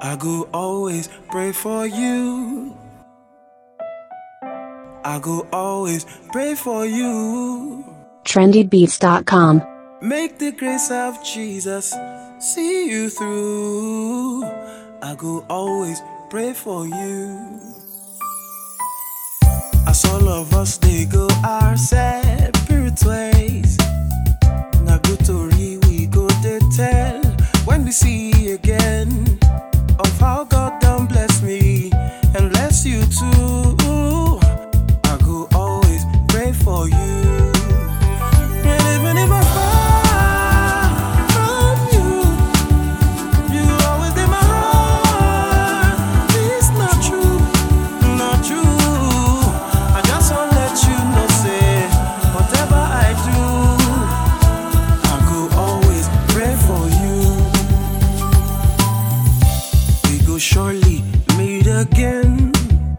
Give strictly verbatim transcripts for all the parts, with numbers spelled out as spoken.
I go always pray for you. I go always pray for you. trendy beats dot com. Make the grace of Jesus see you through. I go always pray for you. As all of us they go our separate ways. Na good story we go to tell when we see again of how God done bless me and bless you too. I go always pray for you. And even if I fall from you, you always in my heart. It's not true, not true. I just want to let you know, say, whatever I do, I go always pray for you. We go surely meet again.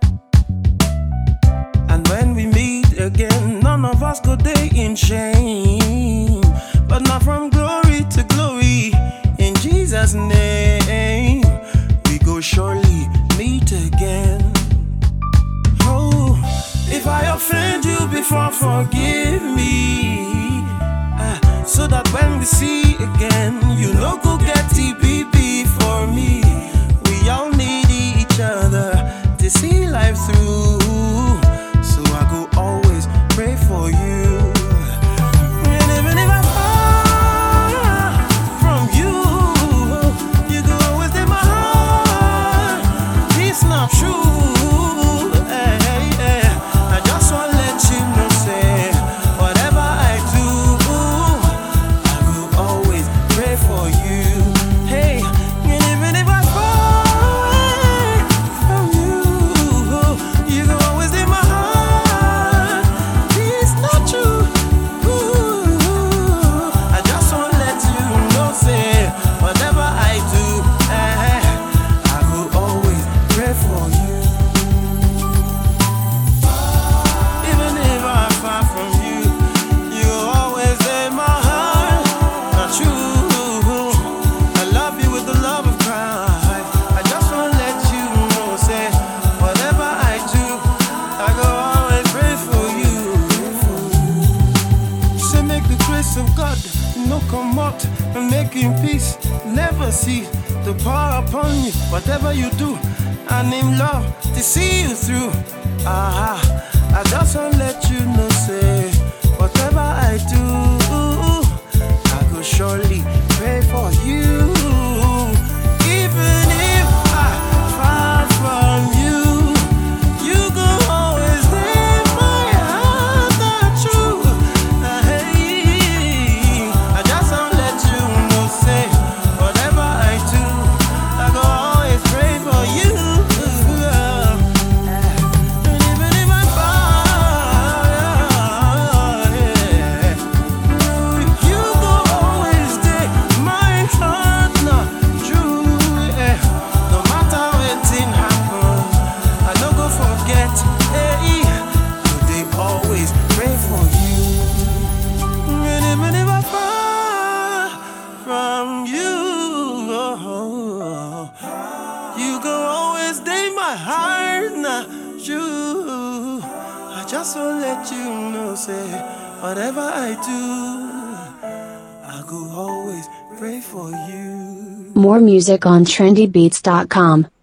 And when we meet again, none of us go day in shame, but not from glory to glory. In Jesus' name, we go surely meet again. Oh, if I offend you before, forgive me, uh, so that when we see again, you know go get T B B for me. We all need each other to see life through. So I go always pray for you. And even if I fall from you, you go always in my heart. It's not true. Hey, hey, hey. I just want to let you know, say, whatever I do, I go always pray for you. Hey, and even if I fall from you, you go always in my heart. It's not true. Ooh, I just want to let you know, say, whatever I do, eh, I go always pray for you. Even if I'm far from you, you always in my heart. Not true. I love you with the love of Christ. I just want to let you know, say, whatever I do, I go always pray for you. Say, make the grace of God no come out and making peace. Never see the power upon you. Whatever you do, and in love to see you through. Ah, I just want to let you know, say, whatever I do, I go surely pray for you. Even if I far from you, you go always in my heart. Not true. Hey, I just want to let you know, say, whatever I do, I go always pray for you. And even if I fall, yeah, you go always stay my heart. Not true. Yeah. No matter wetin happen, I no go forget. Hey, they always pray for you. And even if I fall from you, you go always stay my heart. Not true. I just want to let you know, say, whatever I do, I go always pray for you. More music on trendy beats dot com.